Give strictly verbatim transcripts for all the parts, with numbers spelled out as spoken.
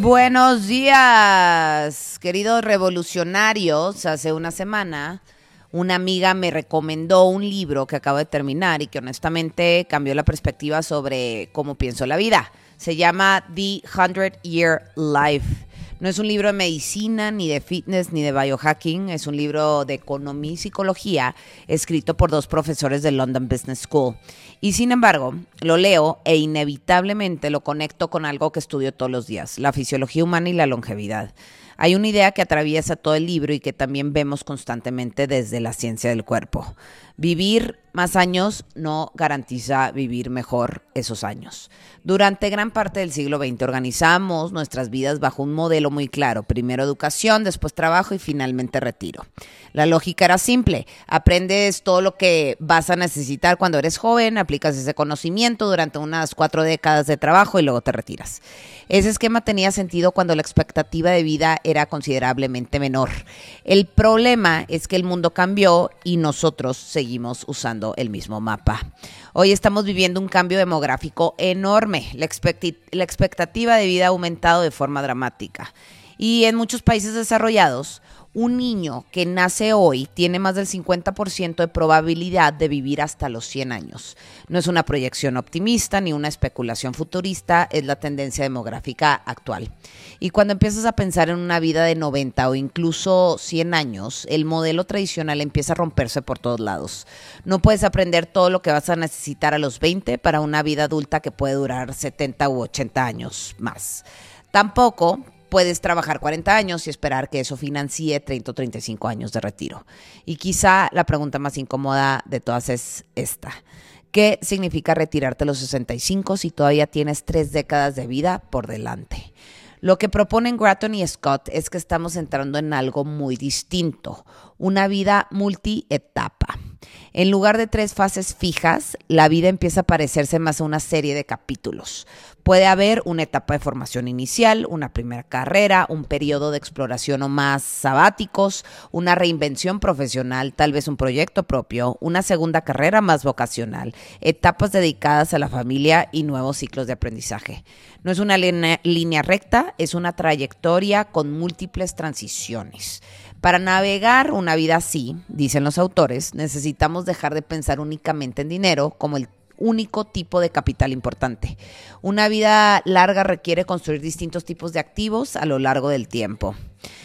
Buenos días, queridos revolucionarios. Hace una semana una amiga me recomendó un libro que acabo de terminar y que honestamente cambió la perspectiva sobre cómo pienso la vida. Se llama The Hundred Year Life. No es un libro de medicina, ni de fitness, ni de biohacking. Es un libro de economía y psicología escrito por dos profesores de London Business School. Y sin embargo, lo leo e inevitablemente lo conecto con algo que estudio todos los días, la fisiología humana y la longevidad. Hay una idea que atraviesa todo el libro y que también vemos constantemente desde la ciencia del cuerpo. Vivir más años no garantiza vivir mejor esos años. Durante gran parte del siglo veinte organizamos nuestras vidas bajo un modelo muy claro. Primero educación, después trabajo y finalmente retiro. La lógica era simple. Aprendes todo lo que vas a necesitar cuando eres joven, aplicas ese conocimiento durante unas cuatro décadas de trabajo y luego te retiras. Ese esquema tenía sentido cuando la expectativa de vida era considerablemente menor. El problema es que el mundo cambió y nosotros seguimos usando el mismo mapa. Hoy estamos viviendo un cambio demográfico enorme. La, expecti- la expectativa de vida ha aumentado de forma dramática. Y en muchos países desarrollados, un niño que nace hoy tiene más del cincuenta por ciento de probabilidad de vivir hasta los cien años. No es una proyección optimista ni una especulación futurista, es la tendencia demográfica actual. Y cuando empiezas a pensar en una vida de noventa o incluso cien años, el modelo tradicional empieza a romperse por todos lados. No puedes aprender todo lo que vas a necesitar a los veinte para una vida adulta que puede durar setenta u ochenta años más. Tampoco puedes trabajar cuarenta años y esperar que eso financie treinta o treinta y cinco años de retiro. Y quizá la pregunta más incómoda de todas es esta. ¿Qué significa retirarte a los sesenta y cinco si todavía tienes tres décadas de vida por delante? Lo que proponen Gratton y Scott es que estamos entrando en algo muy distinto, una vida multietapa. En lugar de tres fases fijas, la vida empieza a parecerse más a una serie de capítulos. Puede haber una etapa de formación inicial, una primera carrera, un periodo de exploración o más sabáticos, una reinvención profesional, tal vez un proyecto propio, una segunda carrera más vocacional, etapas dedicadas a la familia y nuevos ciclos de aprendizaje. No es una línea, línea recta, es una trayectoria con múltiples transiciones. Para navegar una vida así, dicen los autores, necesitamos dejar de pensar únicamente en dinero como el único tipo de capital importante. Una vida larga requiere construir distintos tipos de activos a lo largo del tiempo.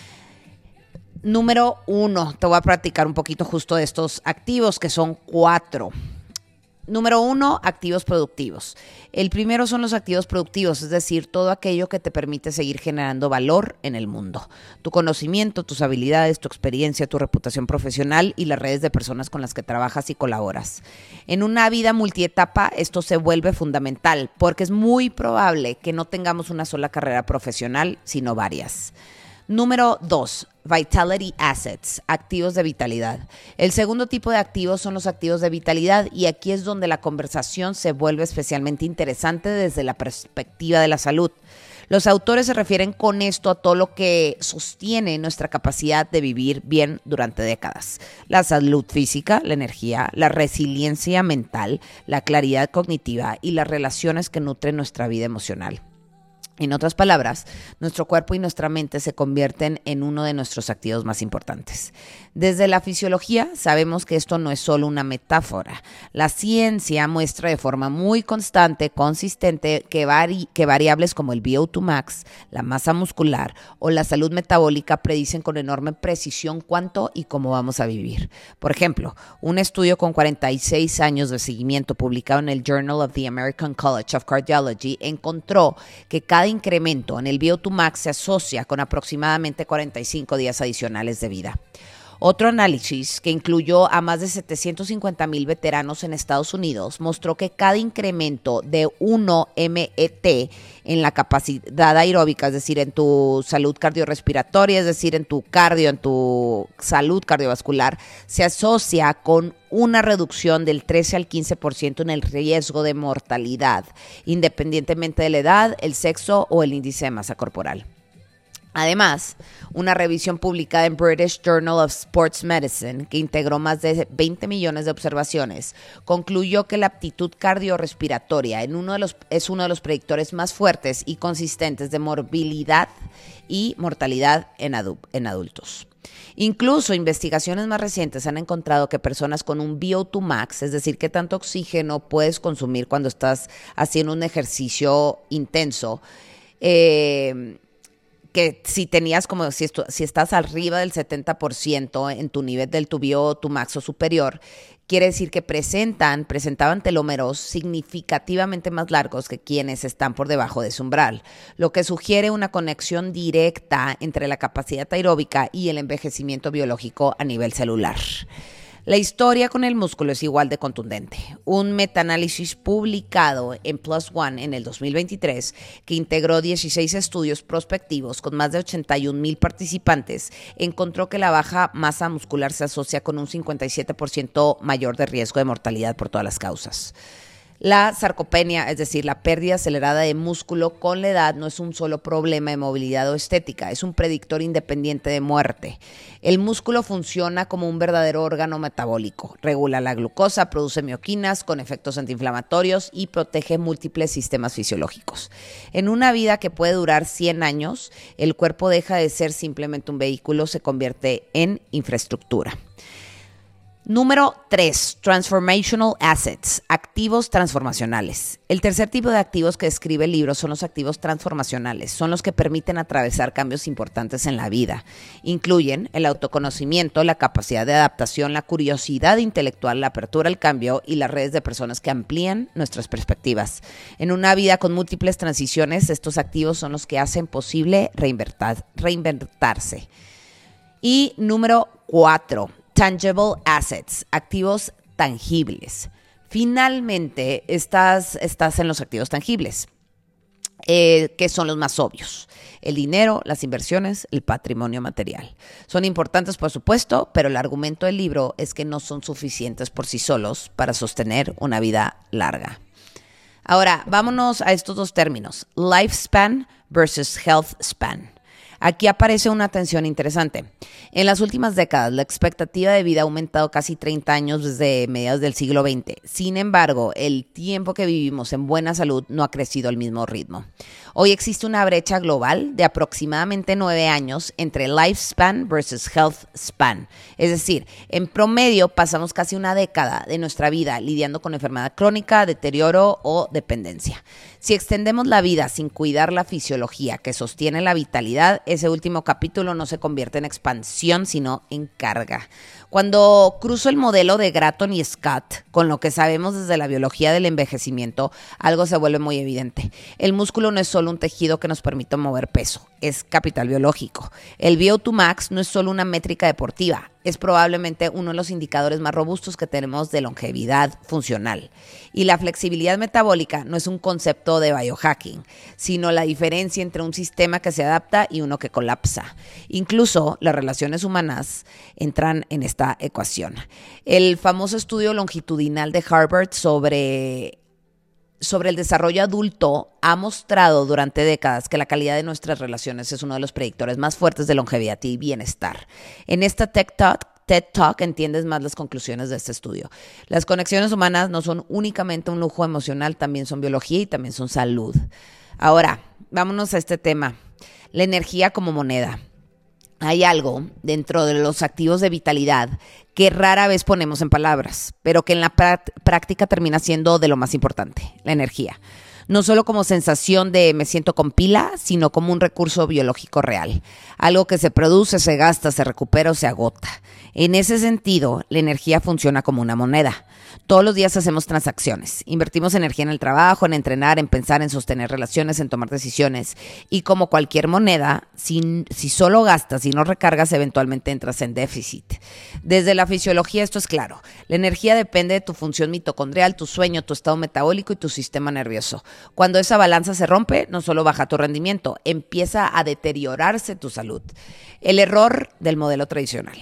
Número uno, te voy a practicar un poquito justo de estos activos, que son cuatro. Número uno, activos productivos. El primero son los activos productivos, es decir, todo aquello que te permite seguir generando valor en el mundo. Tu conocimiento, tus habilidades, tu experiencia, tu reputación profesional y las redes de personas con las que trabajas y colaboras. En una vida multietapa esto se vuelve fundamental porque es muy probable que no tengamos una sola carrera profesional, sino varias. Número dos, Vitality Assets, activos de vitalidad. El segundo tipo de activos son los activos de vitalidad y aquí es donde la conversación se vuelve especialmente interesante desde la perspectiva de la salud. Los autores se refieren con esto a todo lo que sostiene nuestra capacidad de vivir bien durante décadas. La salud física, la energía, la resiliencia mental, la claridad cognitiva y las relaciones que nutren nuestra vida emocional. En otras palabras, nuestro cuerpo y nuestra mente se convierten en uno de nuestros activos más importantes. Desde la fisiología sabemos que esto no es solo una metáfora. La ciencia muestra de forma muy constante, consistente, que, vari- que variables como el V O dos max, la masa muscular o la salud metabólica predicen con enorme precisión cuánto y cómo vamos a vivir. Por ejemplo, un estudio con cuarenta y seis años de seguimiento publicado en el Journal of the American College of Cardiology encontró que cada incremento en el V O dos max se asocia con aproximadamente cuarenta y cinco días adicionales de vida. Otro análisis que incluyó a más de setecientos cincuenta mil veteranos en Estados Unidos mostró que cada incremento de uno M E T en la capacidad aeróbica, es decir, en tu salud cardiorrespiratoria, es decir, en tu cardio, en tu salud cardiovascular, se asocia con una reducción del trece al quince por ciento en el riesgo de mortalidad, independientemente de la edad, el sexo o el índice de masa corporal. Además, una revisión publicada en British Journal of Sports Medicine, que integró más de veinte millones de observaciones, concluyó que la aptitud cardiorrespiratoria en uno de los, es uno de los predictores más fuertes y consistentes de morbilidad y mortalidad en, adu- en adultos. Incluso investigaciones más recientes han encontrado que personas con un V O dos max, es decir, qué tanto oxígeno puedes consumir cuando estás haciendo un ejercicio intenso, eh, que si tenías como, si, esto, si estás arriba del setenta por ciento en tu nivel del tu V O dos max o superior, quiere decir que presentan, presentaban telómeros significativamente más largos que quienes están por debajo de ese umbral, lo que sugiere una conexión directa entre la capacidad aeróbica y el envejecimiento biológico a nivel celular. La historia con el músculo es igual de contundente. Un metaanálisis publicado en PLOS ONE en el dos mil veintitrés, que integró dieciséis estudios prospectivos con más de ochenta y un mil participantes, encontró que la baja masa muscular se asocia con un cincuenta y siete por ciento mayor de riesgo de mortalidad por todas las causas. La sarcopenia, es decir, la pérdida acelerada de músculo con la edad, no es un solo problema de movilidad o estética, es un predictor independiente de muerte. El músculo funciona como un verdadero órgano metabólico, regula la glucosa, produce mioquinas con efectos antiinflamatorios y protege múltiples sistemas fisiológicos. En una vida que puede durar cien años, el cuerpo deja de ser simplemente un vehículo, se convierte en infraestructura. Número tres, Transformational Assets, activos transformacionales. El tercer tipo de activos que describe el libro son los activos transformacionales. Son los que permiten atravesar cambios importantes en la vida. Incluyen el autoconocimiento, la capacidad de adaptación, la curiosidad intelectual, la apertura al cambio y las redes de personas que amplían nuestras perspectivas. En una vida con múltiples transiciones, estos activos son los que hacen posible reinventar, reinventarse. Y número cuatro, Tangible Assets, activos tangibles. Finalmente, estás, estás en los activos tangibles, eh, que son los más obvios. El dinero, las inversiones, el patrimonio material. Son importantes, por supuesto, pero el argumento del libro es que no son suficientes por sí solos para sostener una vida larga. Ahora, vámonos a estos dos términos, lifespan versus health span. Aquí aparece una tensión interesante. En las últimas décadas, la expectativa de vida ha aumentado casi treinta años desde mediados del siglo veinte. Sin embargo, el tiempo que vivimos en buena salud no ha crecido al mismo ritmo. Hoy existe una brecha global de aproximadamente nueve años entre lifespan versus health span. Es decir, en promedio pasamos casi una década de nuestra vida lidiando con enfermedad crónica, deterioro o dependencia. Si extendemos la vida sin cuidar la fisiología que sostiene la vitalidad, ese último capítulo no se convierte en expansión, sino en carga. Cuando cruzo el modelo de Gratton y Scott, con lo que sabemos desde la biología del envejecimiento, algo se vuelve muy evidente. El músculo no es solo un tejido que nos permite mover peso, es capital biológico. El V O dos max no es solo una métrica deportiva, es probablemente uno de los indicadores más robustos que tenemos de longevidad funcional. Y la flexibilidad metabólica no es un concepto de biohacking, sino la diferencia entre un sistema que se adapta y uno que colapsa. Incluso las relaciones humanas entran en esta ecuación. El famoso estudio longitudinal de Harvard sobre sobre el desarrollo adulto ha mostrado durante décadas que la calidad de nuestras relaciones es uno de los predictores más fuertes de longevidad y bienestar. En esta TED Talk, TED Talk entiendes más las conclusiones de este estudio. Las conexiones humanas no son únicamente un lujo emocional, también son biología y también son salud. Ahora, vámonos a este tema, la energía como moneda. Hay algo dentro de los activos de vitalidad que rara vez ponemos en palabras, pero que en la práctica termina siendo de lo más importante, la energía. No solo como sensación de me siento con pila, sino como un recurso biológico real. Algo que se produce, se gasta, se recupera o se agota. En ese sentido, la energía funciona como una moneda. Todos los días hacemos transacciones. Invertimos energía en el trabajo, en entrenar, en pensar, en sostener relaciones, en tomar decisiones. Y como cualquier moneda, si, si solo gastas y no recargas, eventualmente entras en déficit. Desde la fisiología esto es claro. La energía depende de tu función mitocondrial, tu sueño, tu estado metabólico y tu sistema nervioso. Cuando esa balanza se rompe, no solo baja tu rendimiento, empieza a deteriorarse tu salud. El error del modelo tradicional.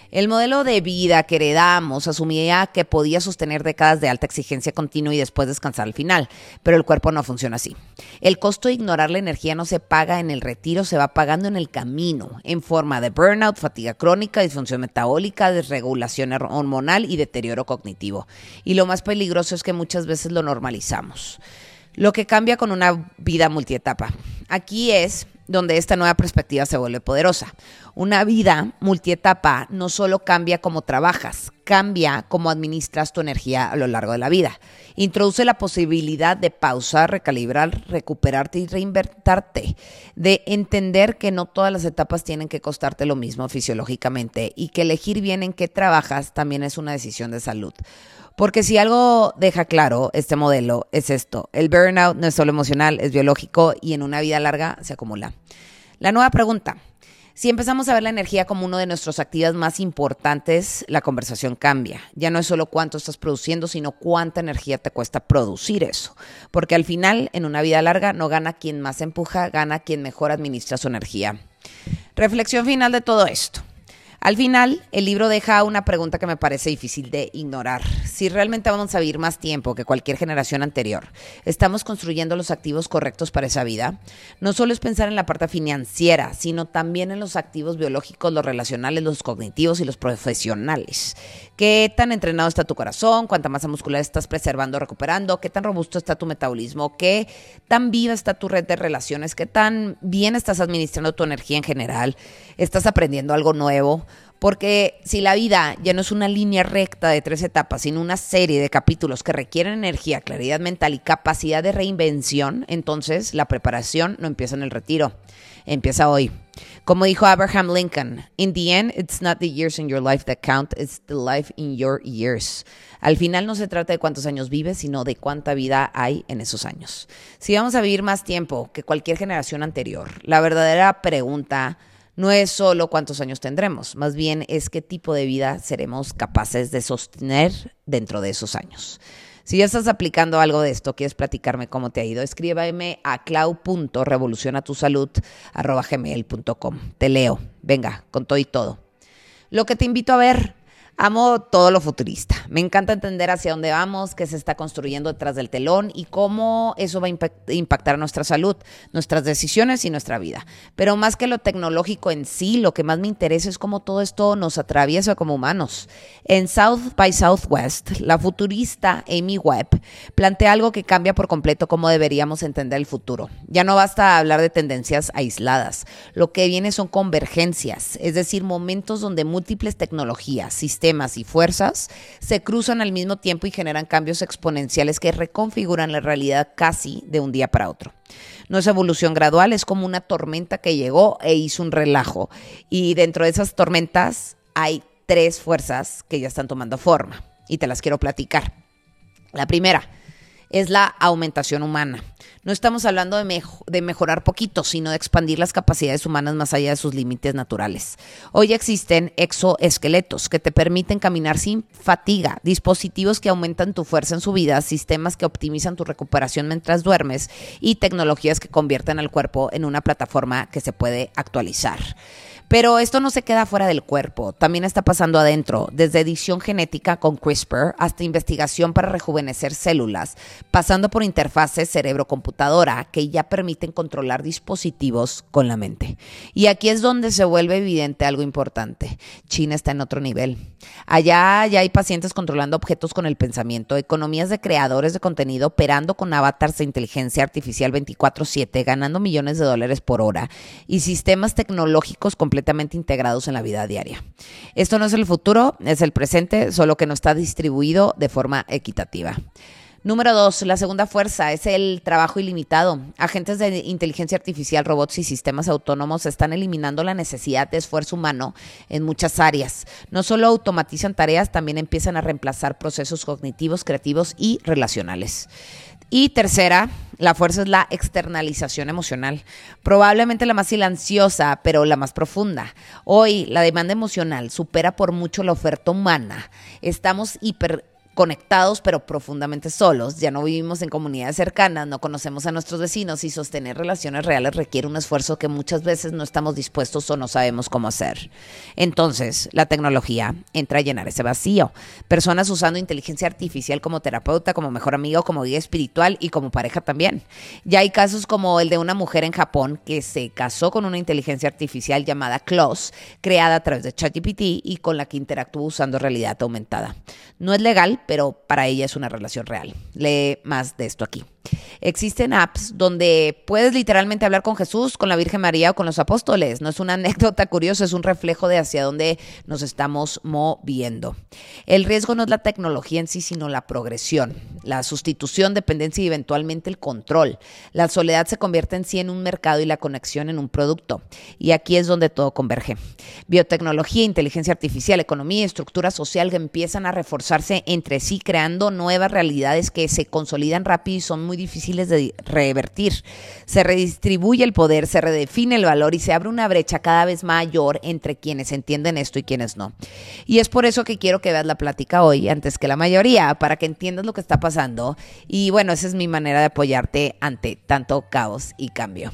El modelo de vida que heredamos asumía que podía sostener décadas de alta exigencia continua y después descansar al final, pero el cuerpo no funciona así. El costo de ignorar la energía no se paga en el retiro, se va pagando en el camino, en forma de burnout, fatiga crónica, disfunción metabólica, desregulación hormonal y deterioro cognitivo. Y lo más peligroso es que muchas veces lo normalizamos. Lo que cambia con una vida multietapa. Aquí es donde esta nueva perspectiva se vuelve poderosa. Una vida multietapa no solo cambia cómo trabajas, cambia cómo administras tu energía a lo largo de la vida. Introduce la posibilidad de pausar, recalibrar, recuperarte y reinvertirte, de entender que no todas las etapas tienen que costarte lo mismo fisiológicamente y que elegir bien en qué trabajas también es una decisión de salud. Porque si algo deja claro este modelo es esto: el burnout no es solo emocional, es biológico y en una vida larga se acumula. La nueva pregunta: si empezamos a ver la energía como uno de nuestros activos más importantes, la conversación cambia. Ya no es solo cuánto estás produciendo, sino cuánta energía te cuesta producir eso. Porque al final, en una vida larga, no gana quien más empuja, gana quien mejor administra su energía. Reflexión final de todo esto. Al final, el libro deja una pregunta que me parece difícil de ignorar. Si realmente vamos a vivir más tiempo que cualquier generación anterior, ¿estamos construyendo los activos correctos para esa vida? No solo es pensar en la parte financiera, sino también en los activos biológicos, los relacionales, los cognitivos y los profesionales. ¿Qué tan entrenado está tu corazón? ¿Cuánta masa muscular estás preservando o recuperando? ¿Qué tan robusto está tu metabolismo? ¿Qué tan viva está tu red de relaciones? ¿Qué tan bien estás administrando tu energía en general? ¿Estás aprendiendo algo nuevo? Porque si la vida ya no es una línea recta de tres etapas, sino una serie de capítulos que requieren energía, claridad mental y capacidad de reinvención, entonces la preparación no empieza en el retiro, empieza hoy. Como dijo Abraham Lincoln, in the end, it's not the years in your life that count, it's the life in your years. Al final no se trata de cuántos años vives, sino de cuánta vida hay en esos años. Si vamos a vivir más tiempo que cualquier generación anterior, la verdadera pregunta no es solo cuántos años tendremos, más bien es qué tipo de vida seremos capaces de sostener dentro de esos años. Si ya estás aplicando algo de esto, quieres platicarme cómo te ha ido, escríbeme a clau punto revolucionatusalud arroba gmail punto com. Te leo, venga, con todo y todo. Lo que te invito a ver: amo todo lo futurista. Me encanta entender hacia dónde vamos, qué se está construyendo detrás del telón y cómo eso va a impactar a nuestra salud, nuestras decisiones y nuestra vida. Pero más que lo tecnológico en sí, lo que más me interesa es cómo todo esto nos atraviesa como humanos. En South by Southwest, la futurista Amy Webb plantea algo que cambia por completo cómo deberíamos entender el futuro. Ya no basta hablar de tendencias aisladas. Lo que viene son convergencias, es decir, momentos donde múltiples tecnologías, sistemas y fuerzas se cruzan al mismo tiempo y generan cambios exponenciales que reconfiguran la realidad casi de un día para otro. No es evolución gradual, es como una tormenta que llegó e hizo un relajo. Y dentro de esas tormentas hay tres fuerzas que ya están tomando forma y te las quiero platicar. La primera es la aumentación humana. No estamos hablando de, mejo- de mejorar poquito, sino de expandir las capacidades humanas más allá de sus límites naturales. Hoy existen exoesqueletos que te permiten caminar sin fatiga, dispositivos que aumentan tu fuerza en subida, sistemas que optimizan tu recuperación mientras duermes y tecnologías que convierten al cuerpo en una plataforma que se puede actualizar. Pero esto no se queda fuera del cuerpo, también está pasando adentro, desde edición genética con CRISPR hasta investigación para rejuvenecer células, pasando por interfaces cerebro-computadora que ya permiten controlar dispositivos con la mente. Y aquí es donde se vuelve evidente algo importante: China está en otro nivel. Allá ya hay pacientes controlando objetos con el pensamiento, economías de creadores de contenido operando con avatars de inteligencia artificial veinticuatro siete, ganando millones de dólares por hora, y sistemas tecnológicos completamente completamente integrados en la vida diaria. Esto no es el futuro, es el presente, solo que no está distribuido de forma equitativa. Número dos, la segunda fuerza es el trabajo ilimitado. Agentes de inteligencia artificial, robots y sistemas autónomos están eliminando la necesidad de esfuerzo humano en muchas áreas. No solo automatizan tareas, también empiezan a reemplazar procesos cognitivos, creativos y relacionales. Y tercera, la fuerza es la externalización emocional, probablemente la más silenciosa, pero la más profunda. Hoy la demanda emocional supera por mucho la oferta humana. Estamos hiper conectados pero profundamente solos, ya no vivimos en comunidades cercanas, no conocemos a nuestros vecinos y sostener relaciones reales requiere un esfuerzo que muchas veces no estamos dispuestos o no sabemos cómo hacer. Entonces, la tecnología entra a llenar ese vacío. Personas usando inteligencia artificial como terapeuta, como mejor amigo, como guía espiritual y como pareja también. Ya hay casos como el de una mujer en Japón que se casó con una inteligencia artificial llamada Close, creada a través de ChatGPT y con la que interactúa usando realidad aumentada. No es legal, pero para ella es una relación real. Lee más de esto aquí. Existen apps donde puedes literalmente hablar con Jesús, con la Virgen María o con los apóstoles. No es una anécdota curiosa, es un reflejo de hacia dónde nos estamos moviendo. El riesgo no es la tecnología en sí, sino la progresión, la sustitución, dependencia y eventualmente el control. La soledad se convierte en sí en un mercado y la conexión en un producto. Y aquí es donde todo converge. Biotecnología, inteligencia artificial, economía y estructura social que empiezan a reforzarse entre sí, creando nuevas realidades que se consolidan rápido y son muy difíciles de revertir. Se redistribuye el poder, se redefine el valor y se abre una brecha cada vez mayor entre quienes entienden esto y quienes no. Y es por eso que quiero que veas la plática hoy antes que la mayoría, para que entiendas lo que está pasando. Y bueno, esa es mi manera de apoyarte ante tanto caos y cambio.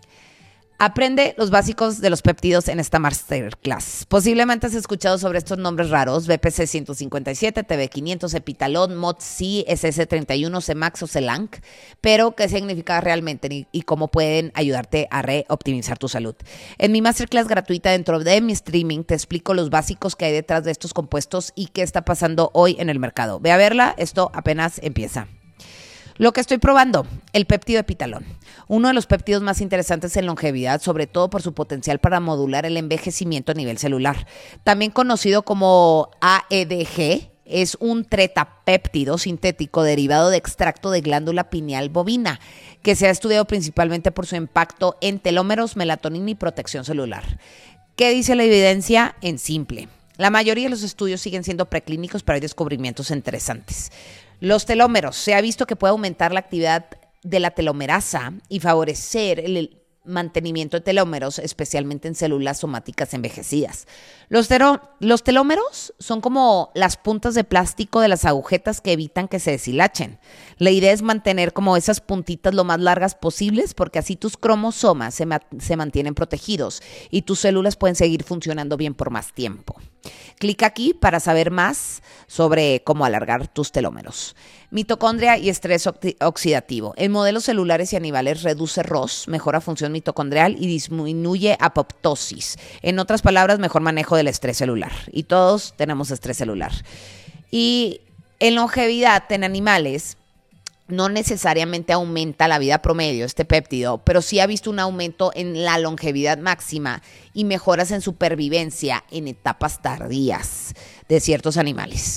Aprende los básicos de los péptidos en esta masterclass. Posiblemente has escuchado sobre estos nombres raros: B P C ciento cincuenta y siete, T B quinientos, Epitalon, M O T S, S S treinta y uno, C-Max o C-Lanc, pero qué significa realmente y, y cómo pueden ayudarte a reoptimizar tu salud. En mi masterclass gratuita dentro de mi streaming te explico los básicos que hay detrás de estos compuestos y qué está pasando hoy en el mercado. Ve a verla, esto apenas empieza. Lo que estoy probando, el péptido Epitalon, uno de los péptidos más interesantes en longevidad, sobre todo por su potencial para modular el envejecimiento a nivel celular. También conocido como A E D G, es un tretapéptido sintético derivado de extracto de glándula pineal bovina, que se ha estudiado principalmente por su impacto en telómeros, melatonina y protección celular. ¿Qué dice la evidencia? En simple. La mayoría de los estudios siguen siendo preclínicos, pero hay descubrimientos interesantes. Los telómeros. Se ha visto que puede aumentar la actividad de la telomerasa y favorecer el mantenimiento de telómeros, especialmente en células somáticas envejecidas. Los, tero- los telómeros son como las puntas de plástico de las agujetas que evitan que se deshilachen. La idea es mantener como esas puntitas lo más largas posibles, porque así tus cromosomas se, ma- se mantienen protegidos y tus células pueden seguir funcionando bien por más tiempo. Clic aquí para saber más sobre cómo alargar tus telómeros. Mitocondria y estrés oxidativo. En modelos celulares y animales reduce R O S, mejora función mitocondrial y disminuye apoptosis. En otras palabras, mejor manejo del estrés celular. Y todos tenemos estrés celular. Y en longevidad, en animales, no necesariamente aumenta la vida promedio este péptido, pero sí ha visto un aumento en la longevidad máxima y mejoras en supervivencia en etapas tardías de ciertos animales.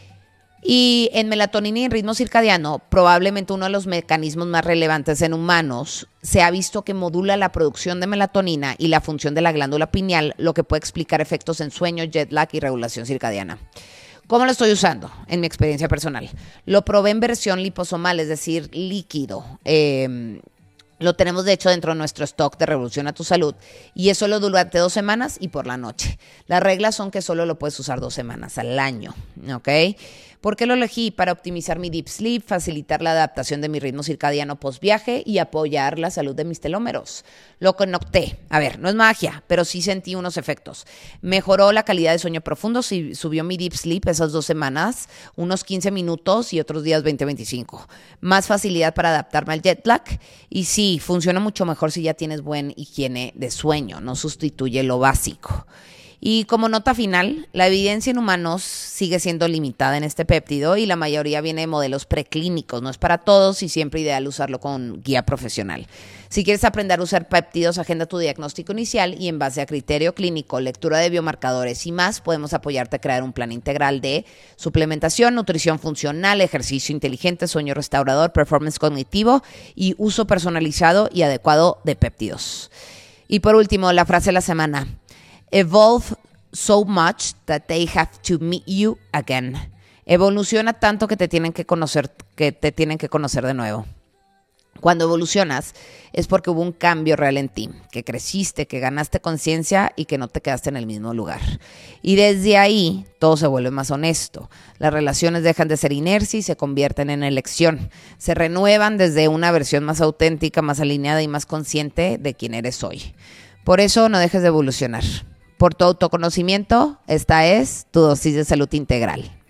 Y en melatonina y en ritmo circadiano, probablemente uno de los mecanismos más relevantes en humanos, se ha visto que modula la producción de melatonina y la función de la glándula pineal, lo que puede explicar efectos en sueño, jet lag y regulación circadiana. ¿Cómo lo estoy usando? En mi experiencia personal. Lo probé en versión liposomal, es decir, líquido. Eh, lo tenemos, de hecho, dentro de nuestro stock de Revolución a tu Salud. Y es solo durante dos semanas y por la noche. Las reglas son que solo lo puedes usar dos semanas al año, ¿ok? ¿Por qué lo elegí? Para optimizar mi deep sleep, facilitar la adaptación de mi ritmo circadiano post-viaje y apoyar la salud de mis telómeros. Lo conecté. A ver, no es magia, pero sí sentí unos efectos. Mejoró la calidad de sueño profundo, subió mi deep sleep esas dos semanas, unos quince minutos y otros días veinte a veinticinco. Más facilidad para adaptarme al jet lag. Y sí, funciona mucho mejor si ya tienes buena higiene de sueño, no sustituye lo básico. Y como nota final, la evidencia en humanos sigue siendo limitada en este péptido y la mayoría viene de modelos preclínicos. No es para todos y siempre ideal usarlo con guía profesional. Si quieres aprender a usar péptidos, agenda tu diagnóstico inicial y en base a criterio clínico, lectura de biomarcadores y más, podemos apoyarte a crear un plan integral de suplementación, nutrición funcional, ejercicio inteligente, sueño restaurador, performance cognitivo y uso personalizado y adecuado de péptidos. Y por último, la frase de la semana. Evolve so much that they have to meet you again. Evoluciona tanto que te tienen que conocer, que te tienen que conocer de nuevo. Cuando evolucionas es porque hubo un cambio real en ti, que creciste, que ganaste conciencia y que no te quedaste en el mismo lugar. Y desde ahí todo se vuelve más honesto. Las relaciones dejan de ser inercia y se convierten en elección. Se renuevan desde una versión más auténtica, más alineada y más consciente de quién eres hoy. Por eso no dejes de evolucionar. Por tu autoconocimiento, esta es tu dosis de salud integral.